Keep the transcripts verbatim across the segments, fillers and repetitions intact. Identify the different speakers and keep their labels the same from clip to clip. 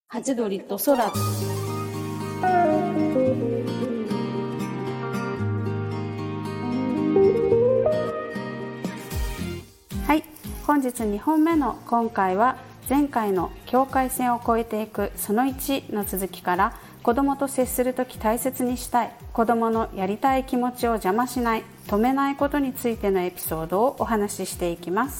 Speaker 1: ハチドリと空。はい、本日にほんめの今回は前回の境界線を越えていくそのいちの続きから、子供と接するとき大切にしたい、子供のやりたい気持ちを邪魔しない、止めないことについてのエピソードをお話ししていきます。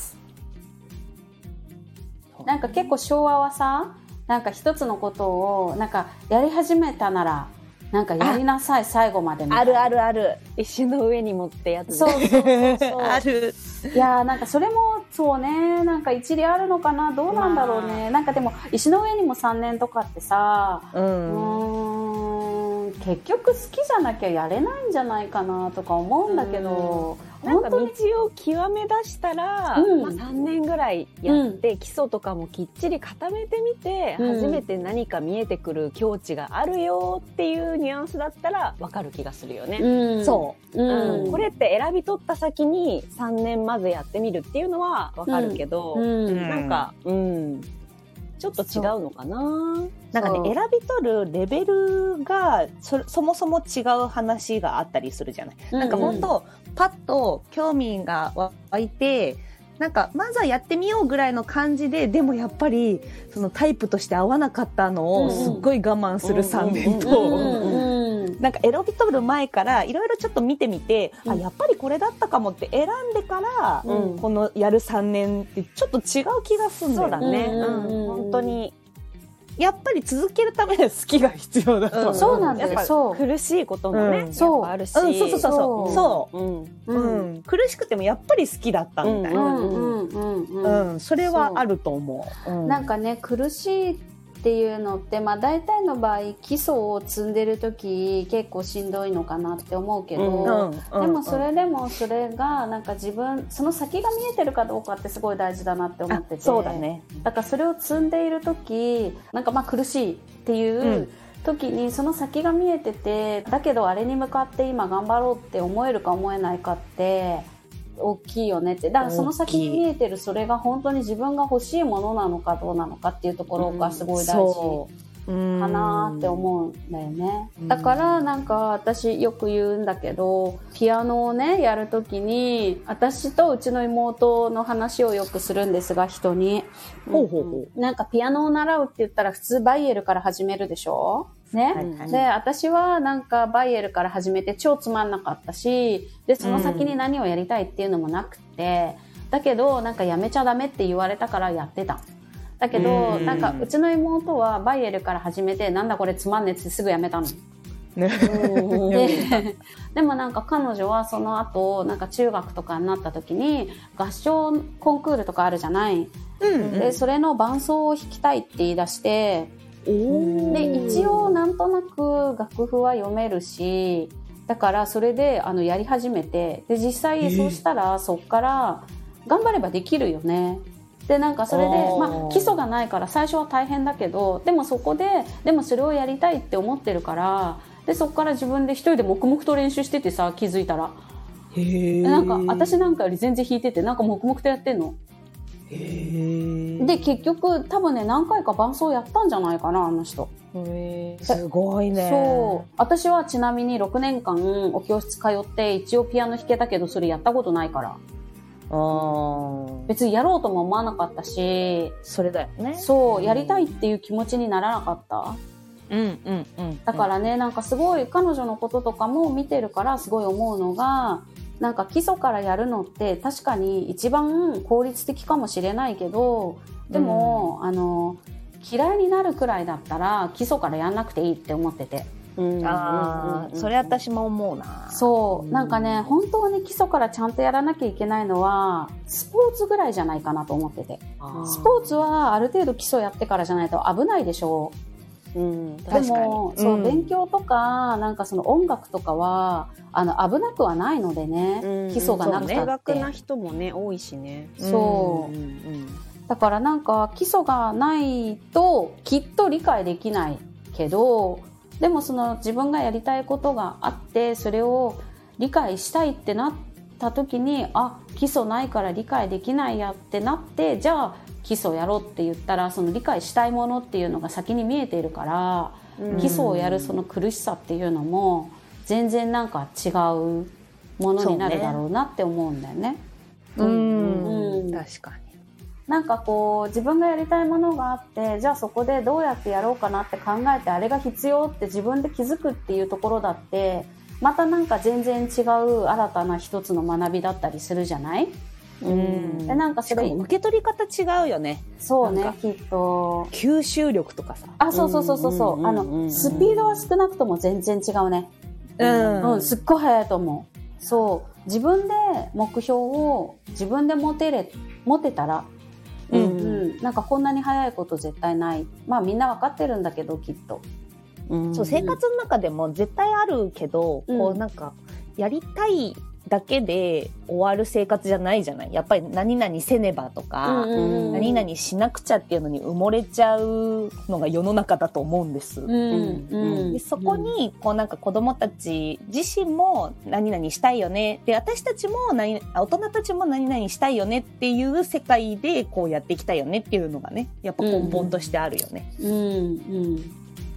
Speaker 1: なんか結構昭和はさ、なんか一つのことをなんかやり始めたならなんかやりなさい最後までみたいな。
Speaker 2: あるあるある。石の上に持ってやつ、ね、
Speaker 1: そうそうそうそう
Speaker 2: ある。
Speaker 1: いやーなんかそれもそうね、なんか一理あるのかな、どうなんだろうね、まあ、なんかでも石の上にもさんねんとかってさ、うん、うーん結局好きじゃなきゃやれないんじゃないかなとか思うんだけど、
Speaker 2: なんか道を極め出したら、うんまあ、さんねんぐらいやって、うん、基礎とかもきっちり固めてみて、うん、初めて何か見えてくる境地があるよっていうニュアンスだったら分かる気がするよね、うん、そう、うんうん、これって選び取った先にさんねんまずやってみるっていうのは分かるけど、うんうん、なんか、うんちょっと違うのかな。
Speaker 3: なんかね、選び取るレベルが そ, そもそも違う話があったりするじゃない、うんうん、なんか本当パッと興味が湧いてなんかまずはやってみようぐらいの感じで、でもやっぱりそのタイプとして合わなかったのをすっごい我慢するさんねんと、なんか選び取る前からいろいろちょっと見てみて、うん、あやっぱりこれだったかもって選んでから、うん、このやるさんねんってちょっと違う気がするんだよね。
Speaker 2: そうだね、うん、本当に
Speaker 3: やっぱり続けるためには好きが必要だと思う、
Speaker 1: うん、そうなんだよ。
Speaker 2: やっぱ苦しいこともね、うん、
Speaker 1: そう
Speaker 2: やっぱあるし、
Speaker 3: うん、そうそうそうそうそう、うんうん、苦しくてもやっぱり好きだったみたいな、うんうんうんうんうん、それはあると思う、うん、
Speaker 1: なんかね苦しいっていうのって、まあ、大体の場合基礎を積んでる時結構しんどいのかなって思うけど、うんうん、でもそれでもそれがなんか自分その先が見えてるかどうかってすごい大事だなって思ってて、
Speaker 3: そうだね、
Speaker 1: だからそれを積んでいる時なんかまあ苦しいっていう時にその先が見えてて、だけどあれに向かって今頑張ろうって思えるか思えないかって大きいよねって。だからその先に見えてるそれが本当に自分が欲しいものなのかどうなのかっていうところがすごい大事かなって思うんだよね。だからなんか私よく言うんだけど、ピアノをねやるときに私とうちの妹の話をよくするんですが、人に
Speaker 3: ほうほうほう、
Speaker 1: なんかピアノを習うって言ったら普通バイエルから始めるでしょね、はいはい、で私はなんかバイエルから始めて超つまんなかったし、でその先に何をやりたいっていうのもなくて、だけどなんかやめちゃダメって言われたからやってた。だけどなんかうちの妹はバイエルから始めてなんだこれつまんねえってすぐやめたので, でもなんか彼女はその後なんか中学とかになった時に合唱コンクールとかあるじゃない、うんうん、でそれの伴奏を弾きたいって言い出して、で一応なんとなく楽譜は読めるし、だからそれであのやり始めて、で実際そうしたらそっから頑張ればできるよね。でなんかそれで、まあ、基礎がないから最初は大変だけど、でもそこででもそれをやりたいって思ってるから、でそこから自分で一人で黙々と練習しててさ、気づいたらへーなんか私なんかより全然弾いてて、なんか黙々とやってんの。へで結局多分ね何回か伴奏やったんじゃないかな、あの人。
Speaker 3: へすごいね。
Speaker 1: そう私はちなみにろくねんかんお教室通って一応ピアノ弾けたけどそれやったことないから、あ別にやろうとも思わなかったし、
Speaker 3: それだよね。
Speaker 1: そうやりたいっていう気持ちにならなかった。
Speaker 3: うんうんうん、
Speaker 1: だからねなんかすごい彼女のこととかも見てるからすごい思うのが、なんか基礎からやるのって確かに一番効率的かもしれないけど、でも、うん、あの嫌いになるくらいだったら基礎からやんなくていいって思ってて、
Speaker 3: うん、あ、うん、それ私も思うな。
Speaker 1: そう、なんかね本当に基礎からちゃんとやらなきゃいけないのはスポーツぐらいじゃないかなと思ってて、スポーツはある程度基礎やってからじゃないと危ないでしょう。うん、でもそう、うん、勉強とかなんかその音楽とかはあの危なくはないのでね、うん、基礎がなくたって、
Speaker 2: 苦学な人もね多いしね。
Speaker 1: そう、うんうん、だからなんか基礎がないときっと理解できないけど、でもその自分がやりたいことがあってそれを理解したいってなった時に、あ基礎ないから理解できないやってなって、じゃあ基基礎やろうって言ったら、その理解したいものっていうのが先に見えているから、基礎をやるその苦しさっていうのも全然なんか違うものになるだろうなって思うんだよね。
Speaker 3: うん、うん、確かに。
Speaker 1: なんかこう自分がやりたいものがあって、じゃあそこでどうやってやろうかなって考えて、あれが必要って自分で気づくっていうところだってまたなんか全然違う新たな一つの学びだったりするじゃない？
Speaker 3: うん、でなんかそれ受け取り方違うよね。
Speaker 1: そうね、きっと
Speaker 3: 吸収力とかさ。
Speaker 1: あ、そうそうそうそうそう、あのスピードは少なくとも全然違うね。うん、うん、すっごい速いと思う。そう自分で目標を自分で持てれ持てたら、うんうん、なんかこんなに速いこと絶対ない。まあみんなわかってるんだけどきっと。
Speaker 3: うん、そう生活の中でも絶対あるけど、うん、こうなんかやりたいだけで終わる生活じゃないじゃない。やっぱり何々せねばとか、うんうんうん、何々しなくちゃっていうのに埋もれちゃうのが世の中だと思うんです、うんうん、でそこにこうなんか子供たち自身も何々したいよねで、私たちも何大人たちも何々したいよねっていう世界でこうやっていきたいよねっていうのがね、やっぱ根本としてあるよね。うんうんうん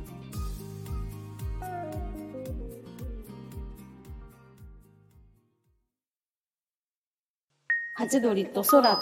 Speaker 1: ハチドリと空。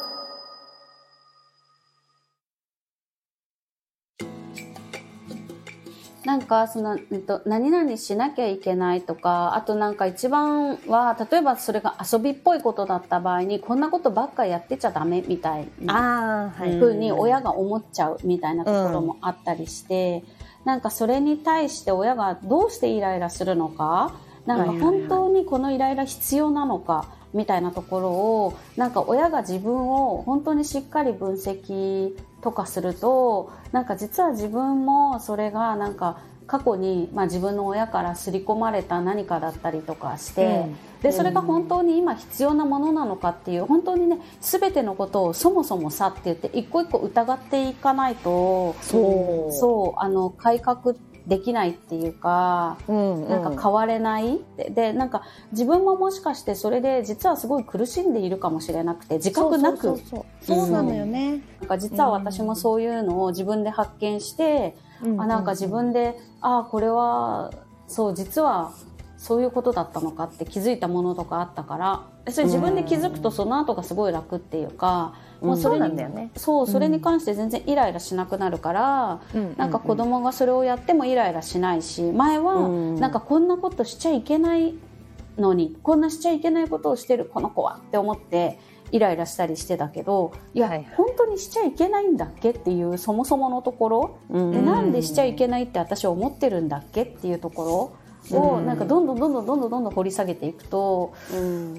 Speaker 1: なんかその、えっと、何々しなきゃいけないとか、あとなんか一番は例えばそれが遊びっぽいことだった場合にこんなことばっかやってちゃダメみたいな風に親が思っちゃうみたいなところもあったりして、うん、なんかそれに対して親がどうしてイライラするのか、なんか本当にこのイライラ必要なのかみたいなところをなんか親が自分を本当にしっかり分析とかすると、なんか実は自分もそれがなんか過去に、まあ、自分の親から刷り込まれた何かだったりとかして、うん、でそれが本当に今必要なものなのかっていう、本当にね全てのことをそもそもさって言って一個一個疑っていかないと、そうそうあの改革できないっていうか、うんうん、なんか変われないで、でなんか自分ももしかしてそれで実はすごい苦しんでいるかもしれなくて自覚なく、そうそうそう
Speaker 3: そう、そうなのよね。
Speaker 1: なんか実は私もそういうのを自分で発見して、うん、あなんか自分であこれはそう実はそういうことだったのかって気づいたものとかあったから、それ自分で気づくとその後がすごい楽っていうか、うん、もうそれに、そうなんだよね。そう、それに関して全然イライラしなくなるから、うん、なんか子供がそれをやってもイライラしないし、前はなんかこんなことしちゃいけないのに、こんなしちゃいけないことをしてるこの子はって思ってイライラしたりしてたけど、いや、はい、本当にしちゃいけないんだっけっていうそもそものところ、うん、でなんでしちゃいけないって私は思ってるんだっけっていうところをなんかどんどんどんどんどんどんどんどん掘り下げていくと、うん、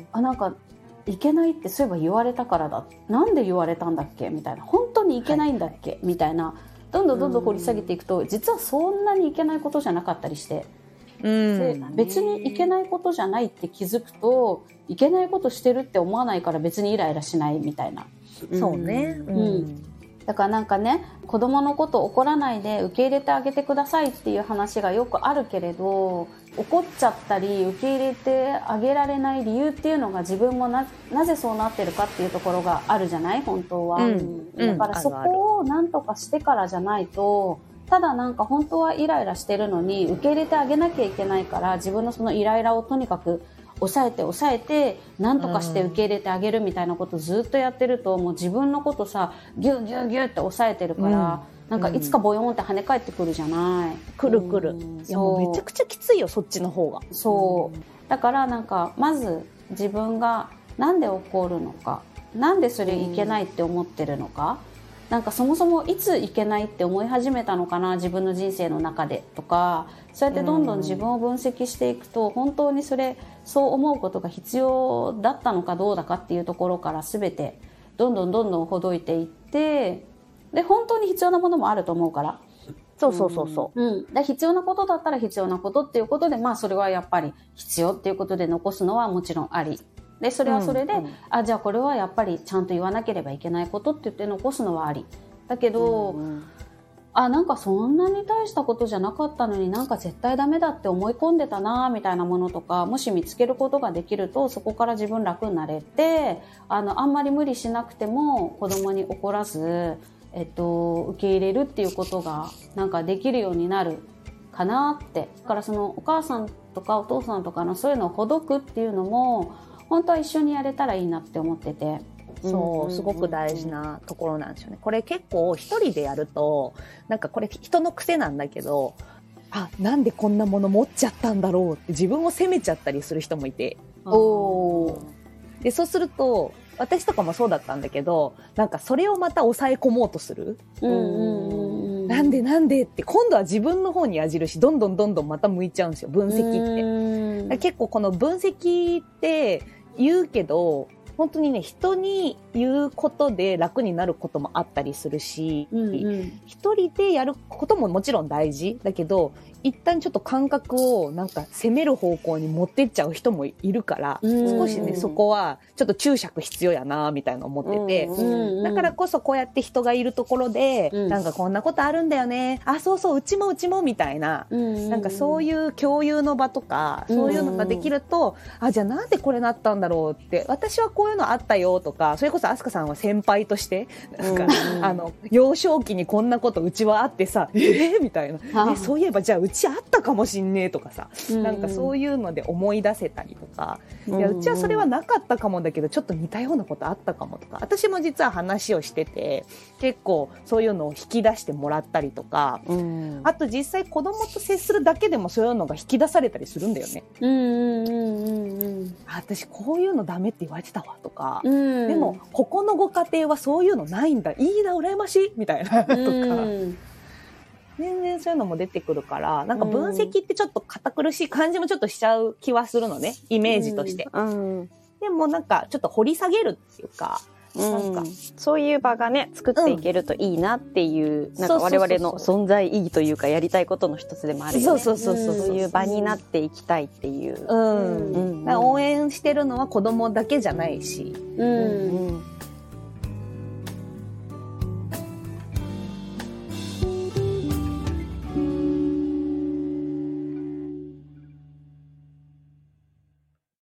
Speaker 1: あなんかいけないってそういえば言われたからだ、なんで言われたんだっけみたいな、本当にいけないんだっけ、はい、みたいな、どんどんどんどん掘り下げていくと、実はそんなにいけないことじゃなかったりして、うん、で別にいけないことじゃないって気づくと、いけないことしてるって思わないから別にイライラしないみたいな。
Speaker 3: そうね、うん
Speaker 1: うん、だからなんかね、子供のこと怒らないで受け入れてあげてくださいっていう話がよくあるけれど、怒っちゃったり受け入れてあげられない理由っていうのが自分も な, なぜそうなってるかっていうところがあるじゃない本当は、うん、だからそこをなんとかしてからじゃないと、ただなんか本当はイライラしてるのに受け入れてあげなきゃいけないから、自分のそのイライラをとにかく抑えて抑えてなんとかして受け入れてあげるみたいなことをずっとやってると、もう自分のことさギュギュギュって抑えてるから、うん、なんかいつかボヨンって跳ね返ってくるじゃない。
Speaker 3: くるくる、うん、いやもうめちゃくちゃきついよ、そっちの方が。
Speaker 1: そう、うん、だからなんかまず自分がなんで怒るのか、なんでそれいけないって思ってるのか、うん、なんかそもそもいついけないって思い始めたのかな自分の人生の中でとか、そうやってどんどん自分を分析していくと、本当にそれそう思うことが必要だったのかどうだかっていうところから全てどんどんどんどんほどいていって、で本当に必要なものもあると思うから、
Speaker 3: そうそうそうそう、
Speaker 1: うん、で必要なことだったら必要なことっていうことで、まあそれはやっぱり必要っていうことで残すのはもちろんありで、それはそれで、うんうん、あじゃあこれはやっぱりちゃんと言わなければいけないことって言って残すのはありだけど、うんうん、 あ、なんかそんなに大したことじゃなかったのになんか絶対ダメだって思い込んでたなみたいなものとか、もし見つけることができるとそこから自分楽になれて、あのあんまり無理しなくても子供に怒らず、えっと、受け入れるっていうことがなんかできるようになるかなって。だからそのお母さんとかお父さんとかのそういうのをほどくっていうのも本当は一緒にやれたらいいなって思ってて。
Speaker 3: そう、すごく大事なところなんですよね。これ結構一人でやると、なんかこれ人の癖なんだけど、あ、なんでこんなもの持っちゃったんだろうって自分を責めちゃったりする人もいて。
Speaker 1: おー。
Speaker 3: で、そうすると、私とかもそうだったんだけど、なんかそれをまた抑え込もうとする。
Speaker 1: うんうんうん、
Speaker 3: なんでなんでって、今度は自分の方に矢印、どんどんどんどんまた向いちゃうんですよ、分析って。結構この分析って言うけど、本当にね、人に言うことで楽になることもあったりするし、うんうん、一人でやることももちろん大事だけど、一旦ちょっと感覚をなんか責める方向に持ってっちゃう人もいるから、うんうん、少しね、そこはちょっと注釈必要やなみたいな思ってて、うんうんうん、だからこそこうやって人がいるところで、うん、なんかこんなことあるんだよね、あ、そうそう、うちもうちもみたいな、うんうんうん、なんかそういう共有の場とか、そういうのができると、うんうん、あ、じゃあなんでこれなったんだろうって、私はこういうのあったよとか、それこそ飛鳥さんは先輩として、なんか、うんうん、あの、幼少期にこんなことうちはあってさ、えー、みたいな、え、そういえばじゃあうちあったかもしんねえとかさ、うんうん、なんかそういうので思い出せたりとか、うんうん、いや、うちはそれはなかったかもだけど、ちょっと似たようなことあったかもとか、私も実は話をしてて、結構そういうのを引き出してもらったりとか、うん、あと実際子供と接するだけでもそういうのが引き出されたりするんだよね。
Speaker 1: うんうんうんうん、
Speaker 3: 私こういうのダメって言われてたわとか、
Speaker 1: うん、
Speaker 3: でもここのご家庭はそういうのないんだ、いいな、羨ましいみたいなとか、うん、全然そういうのも出てくるから、なんか分析ってちょっと堅苦しい感じもちょっとしちゃう気はするのね、イメージとして、うんうん、でもなんかちょっと掘り下げるっていうか、なんか、うん、
Speaker 2: そういう場がね作っていけるといいなっていう、うん、なんか我々の存在意義というかやりたいことの一つでもあるよね。
Speaker 3: そうそうそうそう、
Speaker 2: そういう場になっていきたいっていう、
Speaker 3: うんうん、応援してるのは子供だけじゃないし、
Speaker 1: うんうん、